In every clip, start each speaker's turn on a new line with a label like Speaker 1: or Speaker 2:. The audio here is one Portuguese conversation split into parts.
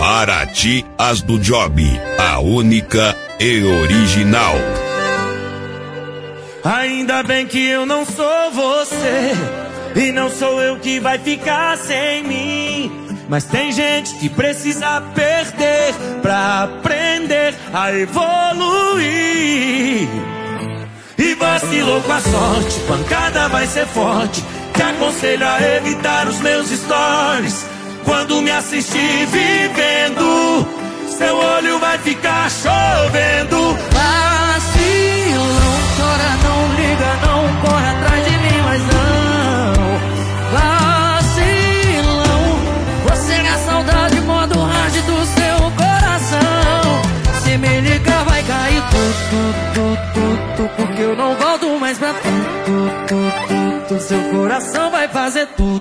Speaker 1: Para ti, as do Job, a única e original.
Speaker 2: Ainda bem que eu não sou você, e não sou eu que vai ficar sem mim. Mas tem gente que precisa perder pra aprender a evoluir. E vacilou com a sorte, pancada vai ser forte. Te aconselho a evitar os meus stories. Quando me assistir vivendo, seu olho vai ficar chovendo.
Speaker 3: Vacilão, chora, não liga, não corre atrás de mim, mas não. Vacilão, você é a saudade, modo hard do seu coração. Se me ligar vai cair tudo, porque eu não volto mais pra tu. Seu coração vai fazer tu.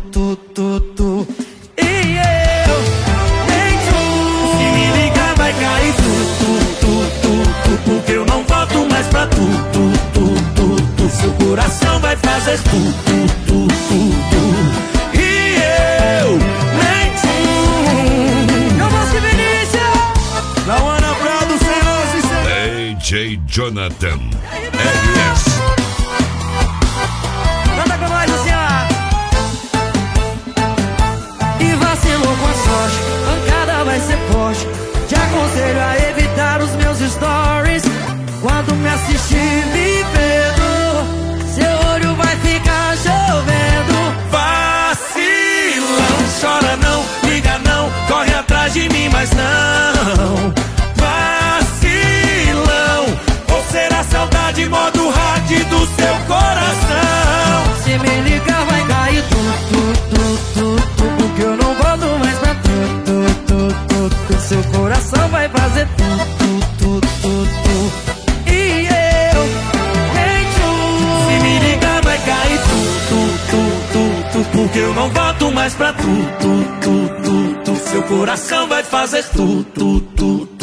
Speaker 3: E eu nem tu.
Speaker 2: Se me ligar vai cair tudo, porque eu não volto mais pra tu. Seu coração vai fazer tudo. E eu nem tu.
Speaker 3: Eu vou se Vinícius.
Speaker 2: Lauana Prado, senhoras e senhores.
Speaker 1: DJ Jonathan RS.
Speaker 3: Canta com nós assim, ó. E vacilou com a sorte, pancada vai ser forte. Te aconselho a evitar os meus stories. Quando me assistir me vendo, seu olho vai ficar chovendo.
Speaker 2: Vacilão, chora não, liga não, corre atrás de mim, mas não. Vacilão, ou será saudade, modo hard do seu coração.
Speaker 3: Se me ligar vai cair tudo, porque eu não volto mais pra tu. Seu coração vai fazer tudo. E eu nem tu.
Speaker 2: Se me ligar vai cair tudo, porque eu não volto mais pra tu. Seu coração vai fazer tudo.